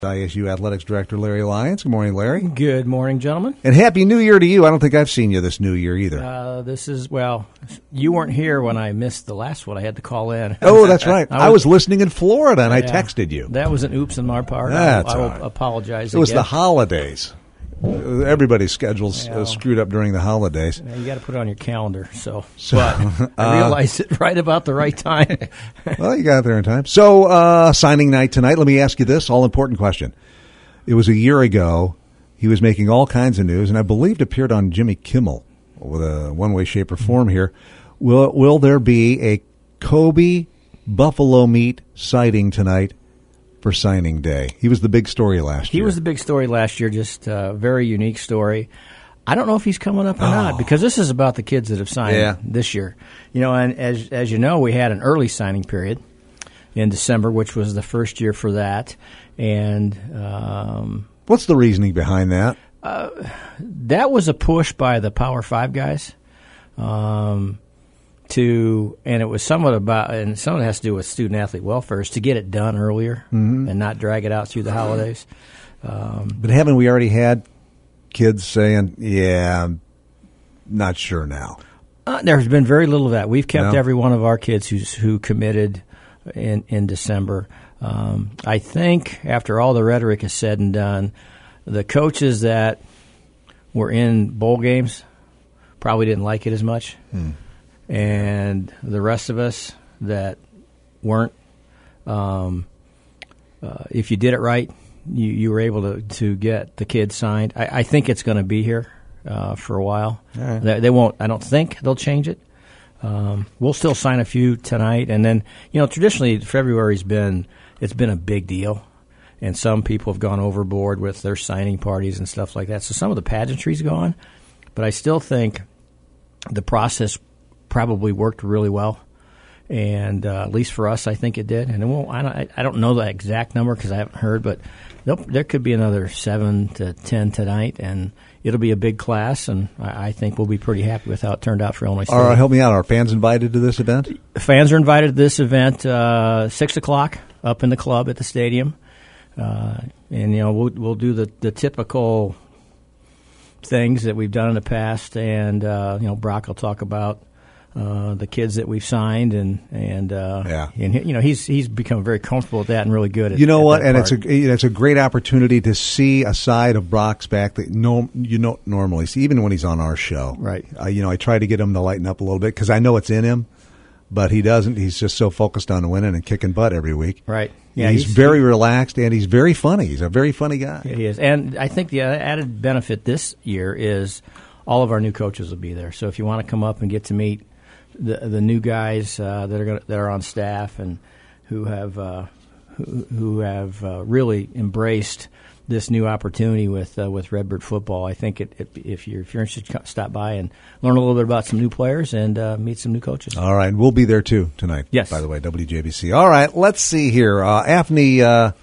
ISU Athletics Director Larry Lyons. Good morning, Larry. Good morning, gentlemen. And Happy New Year to you. I don't think I've seen you this New Year either. You weren't here when I missed the last one. I had to call in. Oh, that's right. I was listening in Florida, and I texted you. That was an oops on my part. That's I will right. apologize It was again. the holidays. Everybody's schedules screwed up during the holidays. You got to put it on your calendar. But I realized it right about the right time. Well, you got there in time. So, signing night tonight. Let me ask you this all-important question. It was a year ago. He was making all kinds of news, and I believed appeared on Jimmy Kimmel with a one-way, shape, or form here. Will there be a Kobe buffalo meat sighting tonight for signing day? He was the big story last year. He was the big story last year, just a very unique story. I don't know if he's coming up or not, because this is about the kids that have signed this year. You know, and as you know, we had an early signing period in December, which was the first year for that. And what's the reasoning behind that? That was a push by the Power 5 guys. And it was somewhat about, and some of it has to do with student-athlete welfare, is to get it done earlier and not drag it out through the holidays. But haven't we already had kids saying, I'm not sure now? There's been very little of that. We've kept every one of our kids who committed in December. I think after all the rhetoric is said and done, the coaches that were in bowl games probably didn't like it as much. And the rest of us that weren't, if you did it right, you were able to get the kids signed. I think it's going to be here for a while. Right. They won't. I don't think they'll change it. We'll still sign a few tonight, and then traditionally February's been a big deal, and some people have gone overboard with their signing parties and stuff like that. So some of the pageantry's gone, but I still think the process probably worked really well, and at least for us, I think it did. And I don't know the exact number because I haven't heard, but there could be another 7 to 10 tonight, and it'll be a big class, and I think we'll be pretty happy with how it turned out for Illinois State. Help me out. Are fans invited to this event? Fans are invited to this event 6 o'clock up in the club at the stadium, and we'll do the typical things that we've done in the past, and Brock will talk about the kids that we've signed, and he's become very comfortable with that and really good at it's a great opportunity to see a side of Brock's back that you don't normally see, even when he's on our show. Right. I try to get him to lighten up a little bit because I know it's in him, but he doesn't. He's just so focused on winning and kicking butt every week. Right. Yeah, he's very relaxed, and he's very funny. He's a very funny guy. Yeah, he is. And I think the added benefit this year is all of our new coaches will be there. So if you want to come up and get to meet the new guys that are on staff and who have really embraced this new opportunity with Redbird football, I think if you're interested, stop by and learn a little bit about some new players and meet some new coaches. All right, we'll be there too tonight. Yes, by the way, WJBC. All right, let's see here. AFNI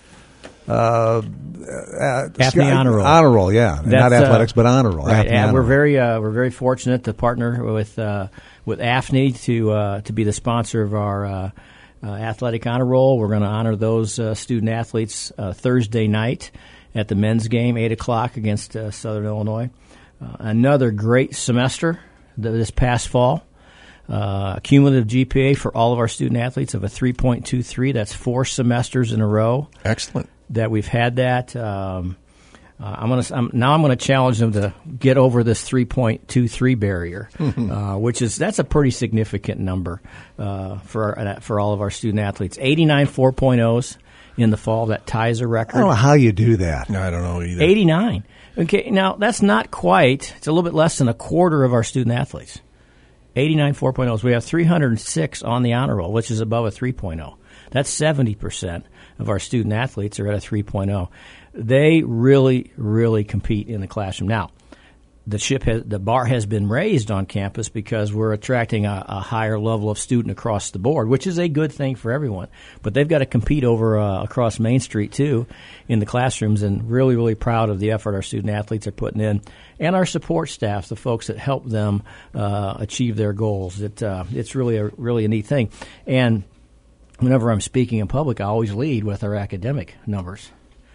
Honor Roll. Honor Roll, yeah, not athletics, but honor roll. Right, and we're very fortunate to partner with AFNI to be the sponsor of our athletic honor roll. We're going to honor those student athletes Thursday night at the men's game, 8 o'clock against Southern Illinois. Another great semester this past fall. Cumulative GPA for all of our student athletes of a 3.23. That's 4 semesters in a row. Excellent. That we've had that. I'm going to challenge them to get over this 3.23 barrier, that's a pretty significant number for all of our student athletes. 89 4.0s in the fall. That ties a record. I don't know how you do that. No, I don't know either. 89. Okay, now that's not quite. It's a little bit less than a quarter of our student athletes. 89 4.0s. We have 306 on the honor roll, which is above a 3.0. That's 70% of our student athletes are at a 3.0. They really, really compete in the classroom. Now, the bar has been raised on campus because we're attracting a higher level of student across the board, which is a good thing for everyone. But they've got to compete over across Main Street, too, in the classrooms, and really, really proud of the effort our student athletes are putting in, and our support staff, the folks that help them achieve their goals. It's really a neat thing. And whenever I'm speaking in public, I always lead with our academic numbers.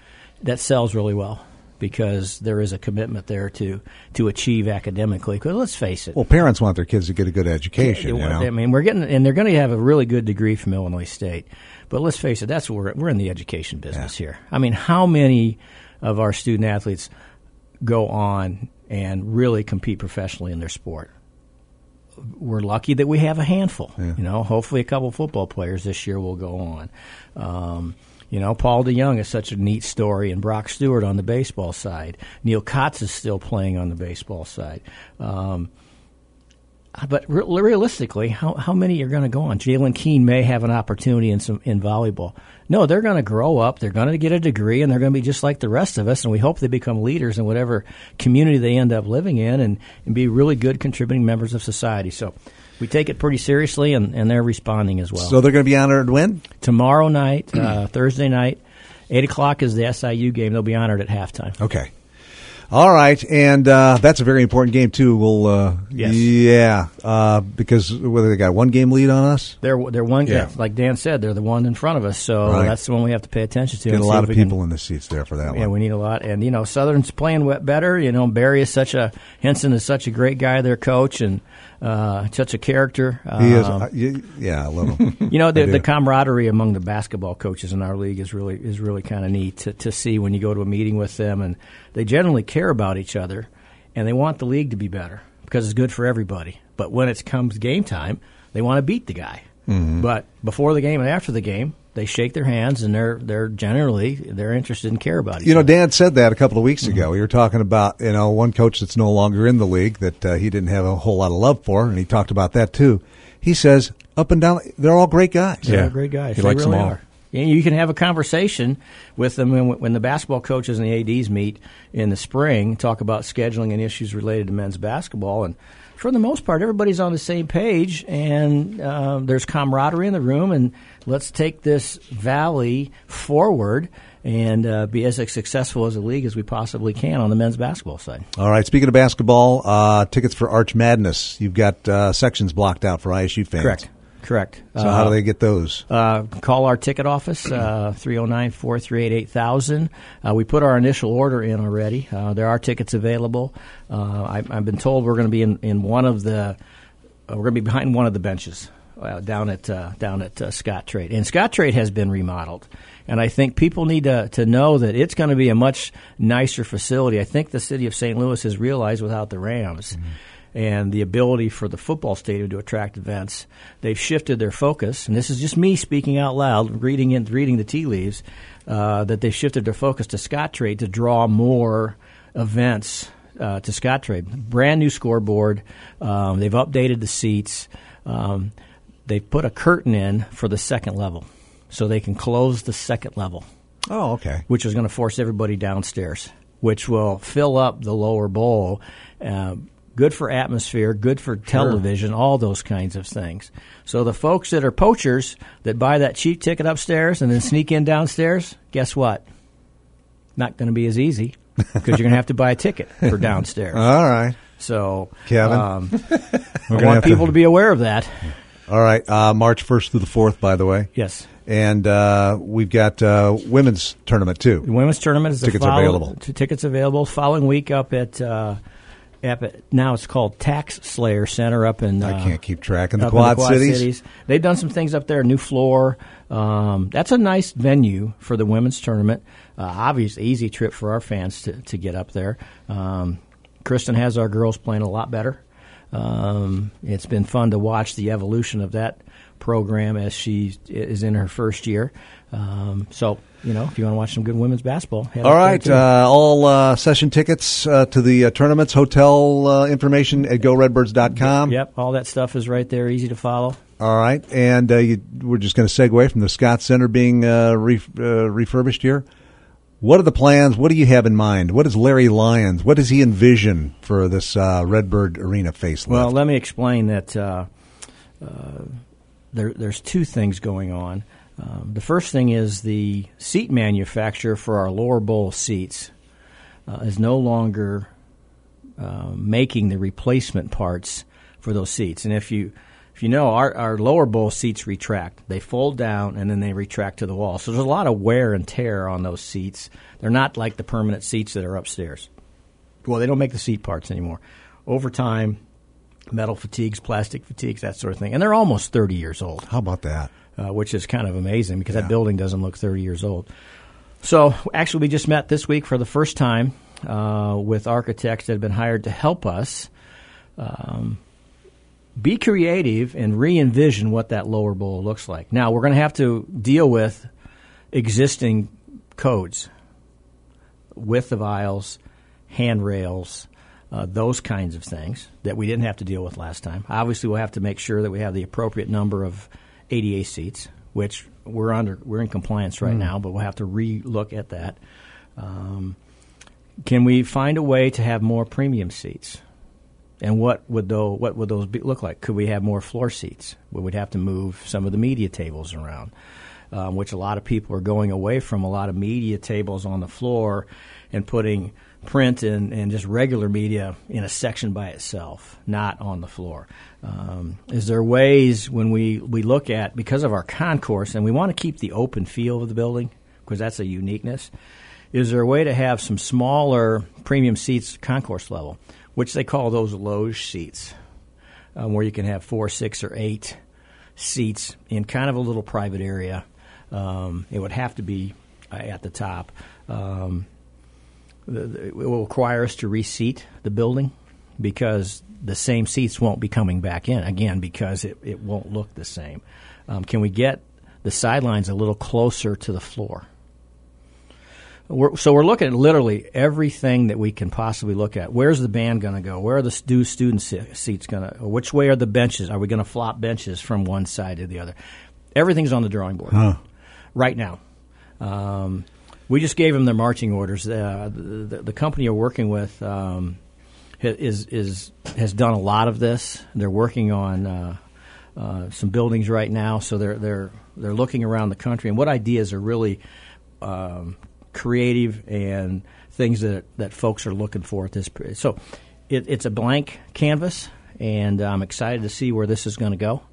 that sells really well because there is a commitment there to achieve academically. Because let's face it. Well, parents want their kids to get a good education. I mean, they're going to have a really good degree from Illinois State. But let's face it, that's what we're in the education business here. I mean, how many of our student athletes go on and really compete professionally in their sport? We're lucky that we have a handful. Yeah. Hopefully a couple football players this year will go on. Paul DeYoung is such a neat story, and Brock Stewart on the baseball side. Neil Kotz is still playing on the baseball side. But realistically, how many are going to go on? Jalen Keene may have an opportunity in volleyball. No, they're going to grow up. They're going to get a degree, and they're going to be just like the rest of us. And we hope they become leaders in whatever community they end up living in, and be really good contributing members of society. So we take it pretty seriously, and they're responding as well. So they're going to be honored when? Tomorrow night, Thursday night, 8 o'clock is the SIU game. They'll be honored at halftime. Okay. All right, and that's a very important game too. We'll, yes. Yeah, because whether they got one game lead on us, they're one. Yeah. Like Dan said, they're the one in front of us. So that's the one we have to pay attention to. Get a lot of people in the seats there for that one. Yeah, we need a lot, and Southern's playing better. Barry is Henson is such a great guy, their coach, and such a character. He is. I love him. The camaraderie among the basketball coaches in our league is really kind of neat to see when you go to a meeting with them, and they generally care about each other, and they want the league to be better because it's good for everybody. But when it comes game time, they want to beat the guy. Mm-hmm. But before the game and after the game, they shake their hands, and they're generally interested and care about each other. Dan said that a couple of weeks ago. We were talking about one coach that's no longer in the league that he didn't have a whole lot of love for, and he talked about that too. He says up and down, they're all great guys. They're all great guys. He likes them all. Are. And you can have a conversation with them when the basketball coaches and the ADs meet in the spring, talk about scheduling and issues related to men's basketball. And for the most part, everybody's on the same page, and there's camaraderie in the room. And let's take this valley forward and be as successful as a league as we possibly can on the men's basketball side. All right. Speaking of basketball, tickets for Arch Madness. You've got sections blocked out for ISU fans. Correct. So how do they get those? Call our ticket office, 309-438-8000. We put our initial order in already. There are tickets available. I've been told we're going to be in one of the we're going to be behind one of the benches down at Scottrade. And Scottrade has been remodeled. And I think people need to know that it's going to be a much nicer facility. I think the city of St. Louis has realized without the Rams and the ability for the football stadium to attract events, they've shifted their focus, and this is just me speaking out loud, reading the tea leaves, that they've shifted their focus to Scottrade to draw more events to Scottrade. Brand new scoreboard. They've updated the seats. They've put a curtain in for the second level, so they can close the second level. Oh, okay. Which is going to force everybody downstairs, which will fill up the lower bowl. Good for atmosphere, good for television, all those kinds of things. So the folks that are poachers that buy that cheap ticket upstairs and then sneak in downstairs, guess what? Not going to be as easy because you're going to have to buy a ticket for downstairs. All right. So, Kevin, I want people to be aware of that. All right. March 1st through the 4th, by the way. Yes. And we've got women's tournament, too. The women's tournament is available. Tickets available. Following week up at now it's called Tax Slayer Center up in... I can't keep track. In the Quad Cities. They've done some things up there, new floor. That's a nice venue for the women's tournament. Obviously, easy trip for our fans to get up there. Kristen has our girls playing a lot better. It's been fun to watch the evolution of that program as she is in her first year. So, if you want to watch some good women's basketball. All right. All session tickets to the tournaments, hotel information at GoRedBirds.com. Yep. All that stuff is right there, easy to follow. All right. And we're just going to segue from the Scott Center being refurbished here. What are the plans? What do you have in mind? What is Larry Lyons? What does he envision for this Redbird Arena facelift? Well, let me explain that there's two things going on. The first thing is the seat manufacturer for our lower bowl seats is no longer making the replacement parts for those seats. And if you if you know, our lower bowl seats retract. They fold down and then they retract to the wall. So there's a lot of wear and tear on those seats. They're not like the permanent seats that are upstairs. Well, they don't make the seat parts anymore. Over time, metal fatigues, plastic fatigues, that sort of thing. And they're almost 30 years old. How about that? Which is kind of amazing because that building doesn't look 30 years old. So actually we just met this week for the first time with architects that have been hired to help us be creative and re-envision what that lower bowl looks like. Now, we're going to have to deal with existing codes, width of aisles, handrails, those kinds of things that we didn't have to deal with last time. Obviously, we'll have to make sure that we have the appropriate number of ADA seats, which we're in compliance right now, but we'll have to re-look at that. Can we find a way to have more premium seats? And what would those look like? Could we have more floor seats? We would have to move some of the media tables around, which a lot of people are going away from. A lot of media tables on the floor and putting print and just regular media in a section by itself, not on the floor. Is there ways when we look at, because of our concourse, and we want to keep the open feel of the building because that's a uniqueness, is there a way to have some smaller premium seats concourse level, which they call those loge seats, where you can have 4, 6, or 8 seats in kind of a little private area. It would have to be at the top. It will require us to reseat the building because the same seats won't be coming back in, again, because it won't look the same. Can we get the sidelines a little closer to the floor? So we're looking at literally everything that we can possibly look at. Where's the band going to go? Where are the student seats going to? Which way are the benches? Are we going to flop benches from one side to the other? Everything's on the drawing board right now. We just gave them their marching orders. The company you're working with has done a lot of this. They're working on some buildings right now, so they're looking around the country and what ideas are really creative and things that folks are looking for at this period. So it's a blank canvas, and I'm excited to see where this is going to go.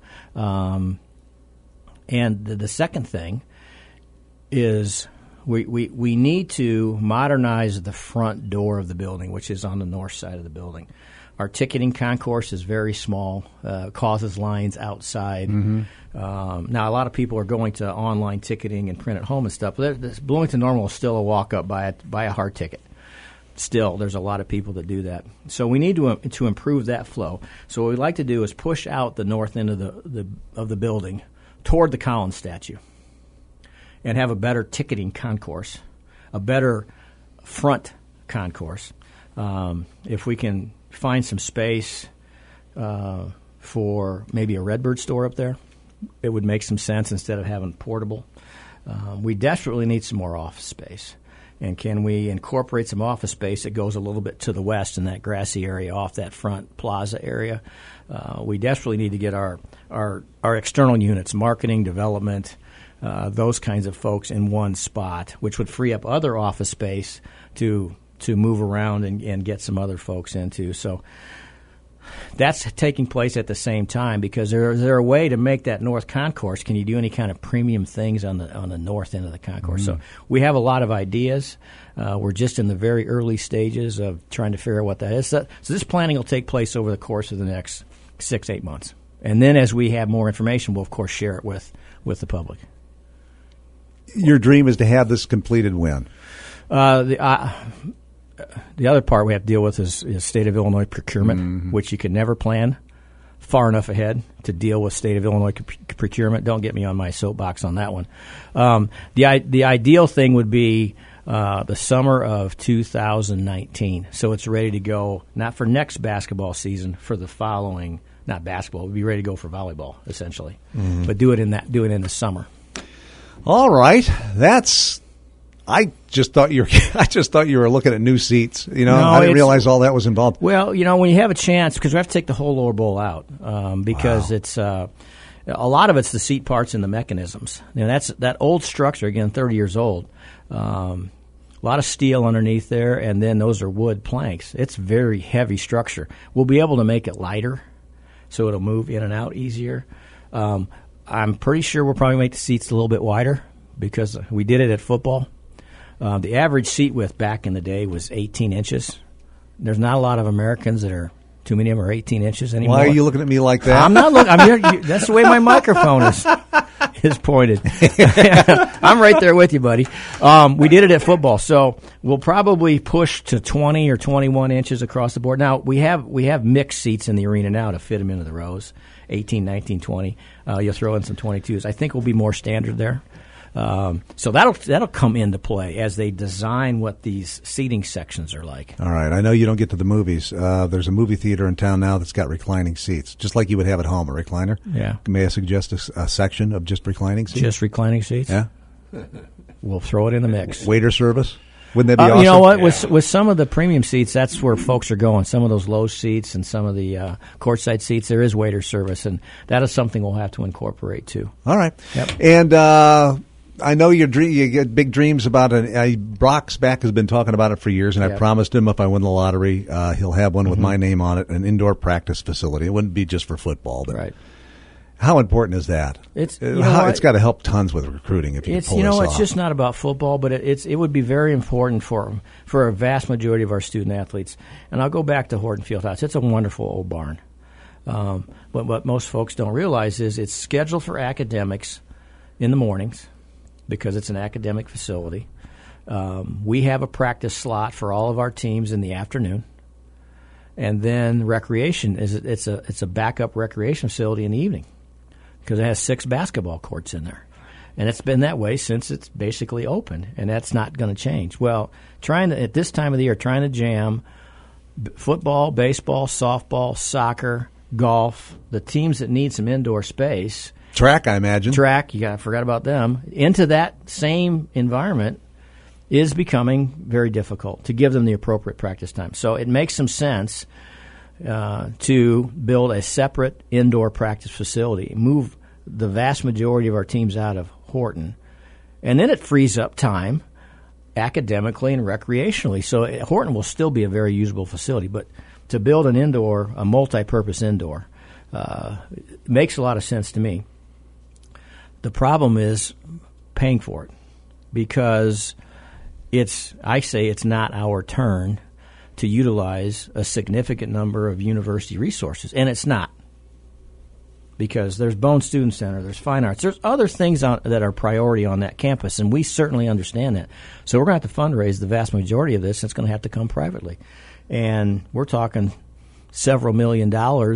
And the second thing is we need to modernize the front door of the building, which is on the north side of the building. Our ticketing concourse is very small, causes lines outside. Mm-hmm. Now, a lot of people are going to online ticketing and print at home and stuff. But Bloomington Normal is still a walk-up by a hard ticket. Still, there's a lot of people that do that. So we need to improve that flow. So what we'd like to do is push out the north end of the building toward the Collins statue and have a better ticketing concourse, a better front concourse. If we can find some space for maybe a Redbird store up there, it would make some sense instead of having portable. We desperately need some more office space. And can we incorporate some office space that goes a little bit to the west in that grassy area off that front plaza area? We desperately need to get our external units, marketing, development, those kinds of folks in one spot, which would free up other office space to move around and get some other folks into. So that's taking place at the same time because is there a way to make that north concourse? Can you do any kind of premium things on the north end of the concourse? Mm-hmm. So we have a lot of ideas. We're just in the very early stages of trying to figure out what that is. So this planning will take place over the course of the next 6-8 months. And then as we have more information, we'll, of course, share it with the public. Your dream is to have this completed when? The other part we have to deal with is state of Illinois procurement, mm-hmm. which you can never plan far enough ahead to deal with state of Illinois procurement. Don't get me on my soapbox on that one. The ideal thing would be the summer of 2019. So it's ready to go, not for next basketball season, for the following, not basketball, we'd be ready to go for volleyball, essentially. Mm-hmm. But do it in the summer. All right. I just thought you were looking at new seats. No, I didn't realize all that was involved. Well, when you have a chance, because we have to take the whole lower bowl out, because it's a lot of it's the seat parts and the mechanisms. That's that old structure, again, 30 years old. A lot of steel underneath there, and then those are wood planks. It's very heavy structure. We'll be able to make it lighter so it'll move in and out easier. I'm pretty sure we'll probably make the seats a little bit wider because we did it at football. The average seat width back in the day was 18 inches. There's not a lot of Americans that are, too many of them are 18 inches anymore. Why are you looking at me like that? I'm not looking. That's the way my microphone is pointed. I'm right there with you, buddy. We did it at football, so we'll probably push to 20 or 21 inches across the board. Now, we have mixed seats in the arena now to fit them into the rows, 18, 19, 20. You'll throw in some 22s. I think we'll be more standard there. So that'll come into play as they design what these seating sections are like. All right. I know you don't get to the movies. There's a movie theater in town now that's got reclining seats, just like you would have at home, a recliner. Yeah. May I suggest a section of just reclining seats? Just reclining seats? Yeah. We'll throw it in the mix. Waiter service? Wouldn't that be awesome? You know what? Yeah. With some of the premium seats, that's where folks are going. Some of those low seats and some of the courtside seats, there is waiter service, and that is something we'll have to incorporate too. All right. Yep. And I know you get big dreams about it. Brock Spack has been talking about it for years, and I promised him if I win the lottery, he'll have one with my name on it, an indoor practice facility. It wouldn't be just for football, but right. How important is that? It's got to help tons with recruiting if you pull this off. It's just not about football, but it would be very important for a vast majority of our student athletes. And I'll go back to Horton Fieldhouse. It's a wonderful old barn. But what most folks don't realize is it's scheduled for academics in the mornings, because it's an academic facility. We have a practice slot for all of our teams in the afternoon, and then recreation it's a backup recreation facility in the evening because it has 6 basketball courts in there, and it's been that way since it's basically opened, and that's not going to change. Well, at this time of the year, trying to jam football, baseball, softball, soccer, golf, the teams that need some indoor space. Track, I imagine. Track, I forgot about them. Into that same environment is becoming very difficult to give them the appropriate practice time. So it makes some sense to build a separate indoor practice facility, move the vast majority of our teams out of Horton, and then it frees up time academically and recreationally. So Horton will still be a very usable facility, but to build a multi-purpose indoor, makes a lot of sense to me. The problem is paying for it because I say it's not our turn to utilize a significant number of university resources, and it's not because there's Bone Student Center, there's Fine Arts, there's other things that are priority on that campus, and we certainly understand that. So we're going to have to fundraise the vast majority of this, and it's going to have to come privately. And we're talking several $1 million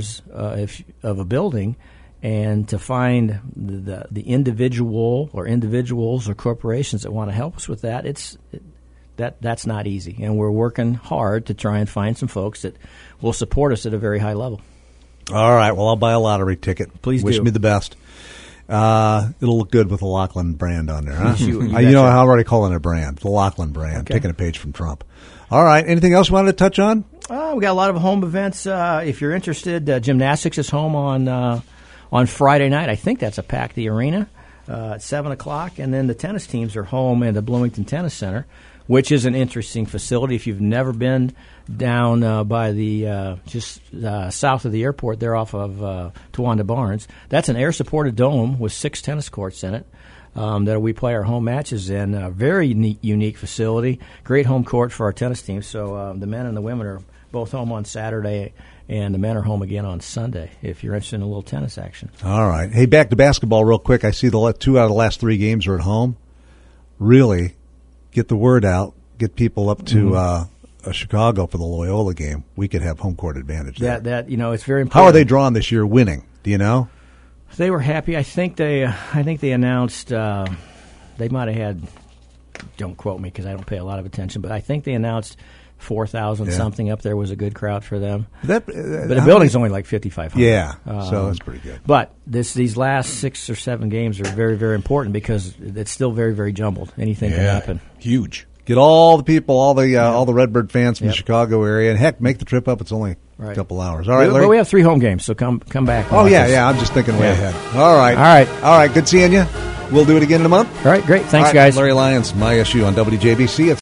of a building. And to find the individual or individuals or corporations that want to help us with that, that's not easy. And we're working hard to try and find some folks that will support us at a very high level. All right. Well, I'll buy a lottery ticket. Please Wish do. me the best. It'll look good with the Lachlan brand on there, huh? You I'm already calling it a brand, the Lachlan brand, taking a page from Trump. All right. Anything else you wanted to touch on? We got a lot of home events. If you're interested, gymnastics is home on Friday night. I think that's a packed the arena at 7 o'clock. And then the tennis teams are home at the Bloomington Tennis Center, which is an interesting facility. If you've never been down by the just south of the airport there off of Towanda Barnes, that's an air-supported dome with 6 tennis courts in it that we play our home matches in. A very unique facility, great home court for our tennis team. So the men and the women are both home on Saturday, and the men are home again on Sunday if you're interested in a little tennis action. All right. Hey, back to basketball real quick. I see 2 out of the last 3 games are at home. Really get the word out, get people up to Chicago for the Loyola game. We could have home court advantage there. It's very important. How are they drawn this year winning? Do you know? They were happy. I think they announced they might have had, don't quote me because I don't pay a lot of attention, but I think they announced 4,000 something up there was a good crowd for them. But the building's only like 5,500. Yeah, so that's pretty good. But these last 6 or 7 games are very, very important because it's still very, very jumbled. Anything can happen. Huge. Get all the people, all the Redbird fans from the Chicago area, and heck, make the trip up. It's only a couple hours. All right, Larry. But we have 3 home games, so come back. Oh yeah. I'm just thinking way ahead. All right. Good seeing you. We'll do it again in a month. All right, great. Thanks, guys. Larry Lyons, My SU on WJBC.